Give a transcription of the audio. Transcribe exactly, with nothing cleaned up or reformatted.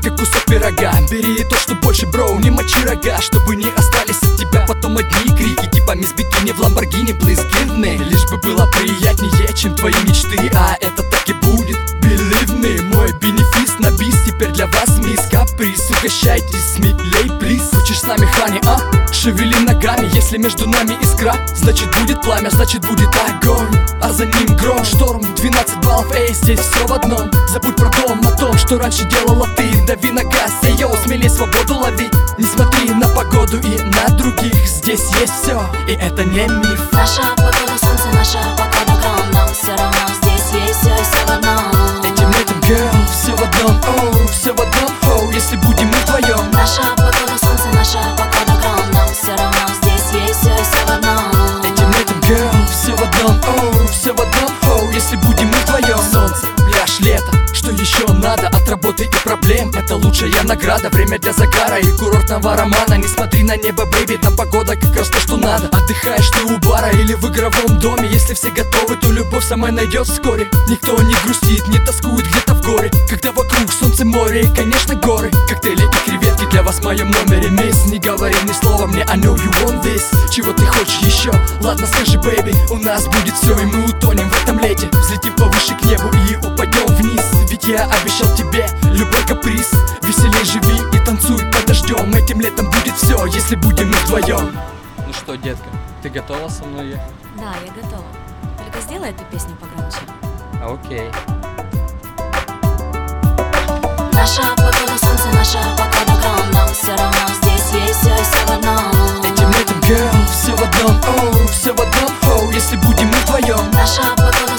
как кусок пирога. Бери то, что больше, броу, не мочи рога, чтобы не остались от тебя потом одни крики, типа мисс Бикини в Ламборгини, please give me. Лишь бы было приятнее, чем твои мечты, а это так и будет, believe me. Мой бенефис на бис, теперь для вас мисс Каприз. Угощайтесь, смелей, плиз. Хочешь с нами, хани, а? Шевели ногами, если между нами искра, значит будет пламя, значит будет огонь, а за ним гром, шторм, двенадцать баллов, эй, здесь все в одном. Забудь про дом, о том, что раньше делала ты. Дави на газ, эй, йоу, смелей, свободу лови. Не смотри на погоду и на других, здесь есть все, и это не миф. Наша погода солнце, наша погода гром, но все равно здесь есть все, и все в одном. Этим летом, girl, все в одном, оу, все в одном, оу, если будем мы вдвоем. Наша погода солнце, наша погода гром, но все равно здесь есть все, и все в одном. Этим летом, girl, все в одном, оу, все в одном, оу, если будем мы вдвоем. Солнце, пляж, лето, что еще надо от работы и проблем? Это лучшая награда, время для загара и курортного романа. Не смотри на небо, бэйби, там погода как раз то, что надо. Отдыхаешь ты у бара или в игровом доме, если все готовы, то любовь сама найдет вскоре. Никто не грустит, не тоскует где-то в горе, когда вокруг солнце, море и, конечно, горы. Коктейли и креветки для вас в моем номере, мисс. Не говори ни слова мне, I know you want this. Чего ты хочешь еще? Ладно, скажи, бэйби, у нас будет все, и мы утонем в этом лете. Взлетим повыше к небу и упадем вниз. Ведь я обещал тебе любой каприз. Веселей живи и танцуй под дождем. Этим летом будет все, если будем мы вдвоем. Ну что, детка, ты готова со мной ехать? Да, я готова. Только сделай эту песню погромче. Окей. Наша погода солнце, наша погода гром, но все равно здесь есть все, и все в одном. Этим летом, girl, все в одном, оу, все в одном, оу, если будем мы вдвоем. Наша погода